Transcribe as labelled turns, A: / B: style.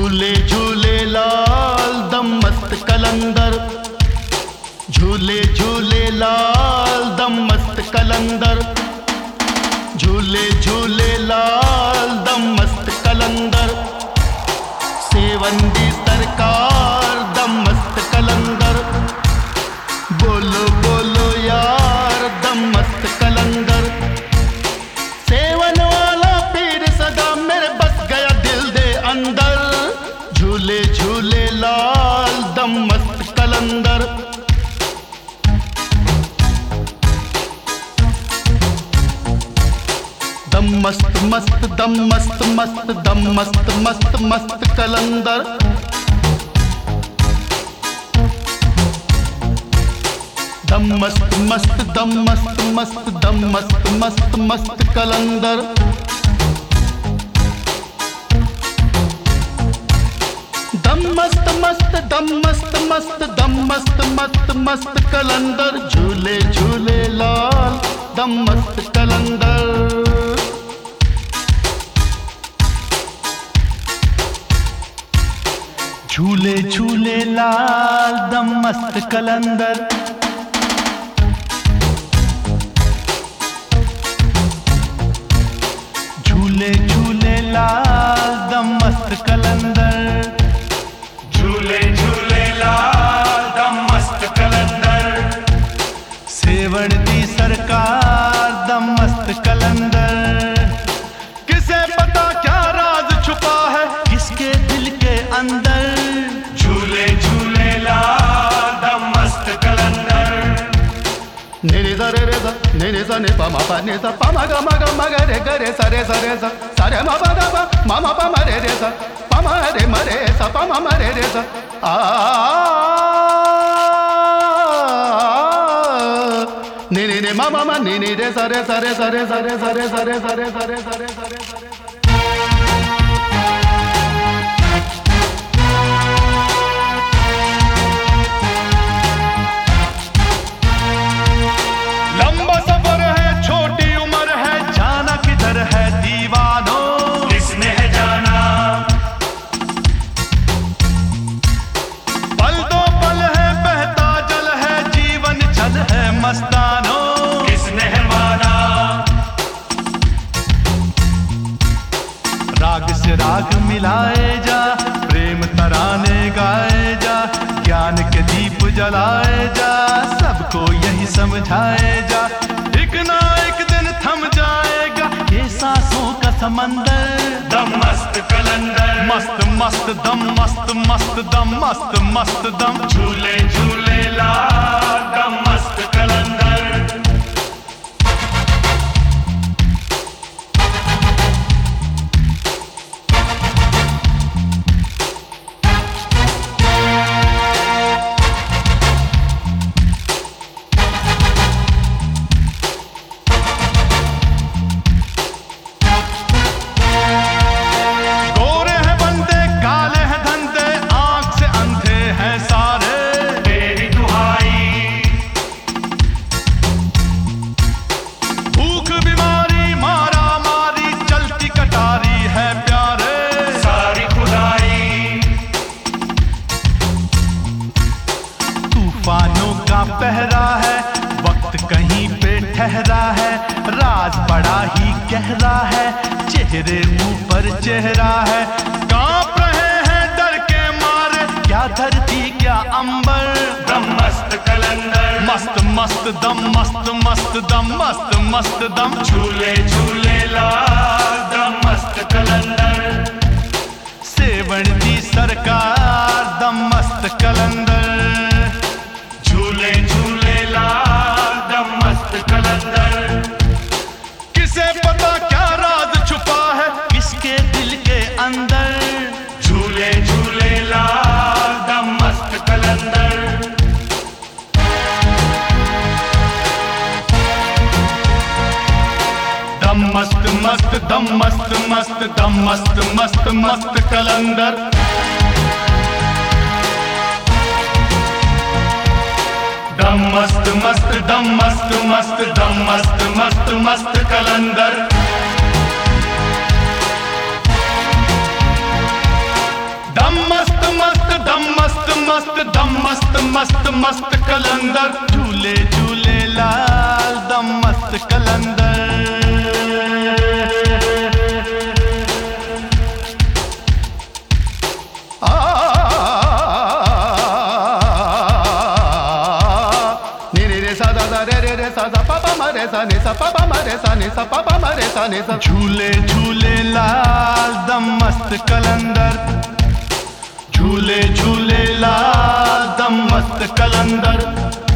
A: झूले झूले लाल दम मस्त कलंदर, झूले झूले लाल दम मस्त कलंदर, झूले झूले लाल दम मस्त कलंदर, सेवंदी सरकार दम मस्त कलंदर, बोलो बोलो यार दम मस्त कलंदर, सेवन वाला पीर सदा मेरे बस गया दिल दे अंदर, झूले झूले लाल दम मस्त कलंदर। दम मस्त मस्त दम मस्त मस्त दम मस्त मस्त मस्त कलंदर, दम मस्त मस्त दम मस्त मस्त दम मस्त मस्त मस्त कलंदर। दम मस्त मस्त दम मस्त मस्त दम मस्त मस्त मस्त कलंदर, झूले झूले लाल दम मस्त कलंदर। झूले झूले लाल दम मस्त कलंदर, झूले झूले लाल दम मस्त कलंदर,
B: झूले झूले लाल दम मस्त कलंदर,
A: सेवण दी सरकार दम मस्त कलंदर। किसे पता क्या राज छुपा है किसके दिल के अंदर,
B: झूले झूले लाल दम मस्त कलंदर।
A: निरे सा रे रे सा निरे सा ने पा मा पा ने सा पा मा गा रे ग रे सा रे सा सा रे मा पा गा मा मा पा मा रे सा पा मा रे सा पा मा रे सा आ नि नि मा मा मा नि रे सा रे सा रे सा रे सा रे सा रे सा रे सा रे सा रे सा रे सा रे सा रे। लंबा सफर है छोटी उम्र है जाना किधर है दीवानों,
B: किसने है जाना
A: पल दो पल है बहता जल है जीवन छल है मस्तानों,
B: किसने है माना
A: राग से राग मिलाए जा प्रेम तराने गाए जा, ज्ञान के दीप जलाए जा सबको यही समझाए जा, एक ना एक दिन थम जाएगा ये सांसों का समंदर।
B: दम मस्त कलंदर,
A: मस्त मस्त दम मस्त मस्त दम मस्त मस्त दम,
B: झूले झूले लाल दम मस्त कलंदर।
A: गोरे हैं बंदे काले हैं धंधे आंख से अंधे हैं सारे,
B: तेरी दुहाई
A: भूख बीमारी मारा मारी चलती कटारी है प्यारे,
B: सारी खुदाई
A: तूफानों का पहरा है वक्त कहीं पे ठहरा है, राज बड़ा ही गहरा है चेहरे ऊपर चेहरा है, कांप रहे हैं डर के मारे क्या धरती क्या अंबर।
B: दम मस्त कलंदर,
A: मस्त मस्त दम मस्त मस्त दम मस्त मस्त दम,
B: झूले झूले लाल दम मस्त कलंदर।
A: सेवण दी सरकार दम मस्त कलंदर,
B: झूले झूले लाल दम मस्त कलंदर।
A: किसे पता क्या राज छुपा है किसके दिल के अंदर,
B: झूले झूले लाल दम मस्त कलंदर।
A: दम मस्त मस्त दम मस्त मस्त दम मस्त मस्त मस्त कलंदर।
B: दम मस्त मस्त दम मस्त मस्त दम मस्त मस्त मस्त कलंदर। दम मस्त मस्त दम मस्त मस्त दम मस्त मस्त मस्त कलंदर
A: झूले झूले लाल दम मस्त कलंदर झूले झूले लाल दम मस्त कलंदर
B: झूले झूले लाल दम मस्त कलंदर